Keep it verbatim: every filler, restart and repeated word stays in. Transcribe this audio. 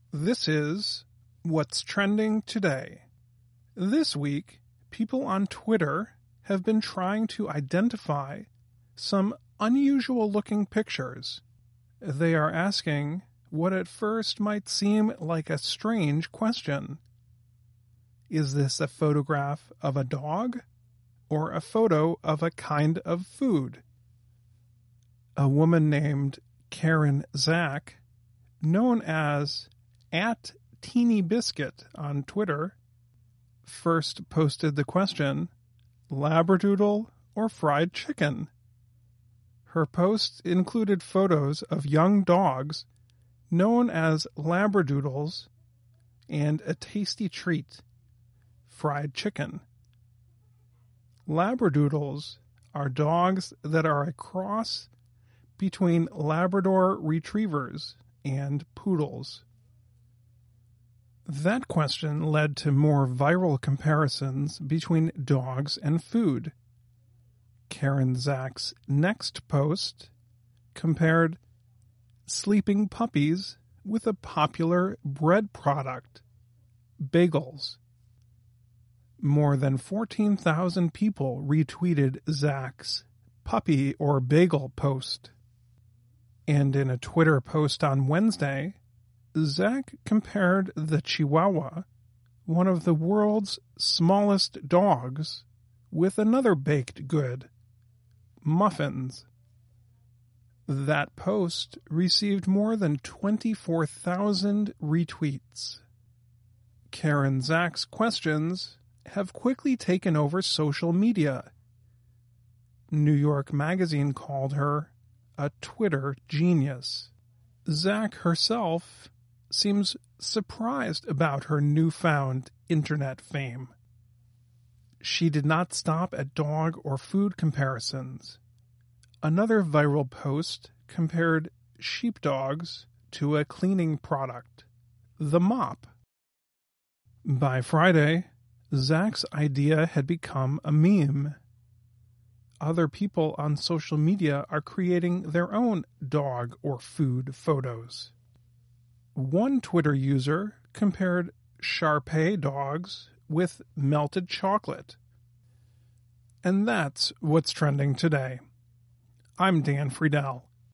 This is What's Trending Today. This week, people on Twitter have been trying to identify some unusual-looking pictures. They are asking what at first might seem like a strange question. Is this a photograph of a dog or a photo of a kind of food? A woman named Karen Zak, known as at Teeny Biscuit on Twitter, first posted the question, Labradoodle or fried chicken? Her post included photos of young dogs known as Labradoodles and a tasty treat, fried chicken. Labradoodles are dogs that are a cross between Labrador retrievers and poodles. That question led to more viral comparisons between dogs and food. Karen Zak's next post compared sleeping puppies with a popular bread product, bagels. More than fourteen thousand people retweeted Zak's puppy or bagel post. And in a Twitter post on Wednesday, Zak compared the Chihuahua, one of the world's smallest dogs, with another baked good, muffins. That post received more than twenty-four thousand retweets. Karen Zak's questions have quickly taken over social media. New York Magazine called her a Twitter genius. Zak herself seems surprised about her newfound internet fame. She did not stop at dog or food comparisons. Another viral post compared sheepdogs to a cleaning product, the mop. By Friday, Zak's idea had become a meme. Other people on social media are creating their own dog or food photos. One Twitter user compared Shar-Pei dogs with melted chocolate. And that's what's trending today. I'm Dan Friedel.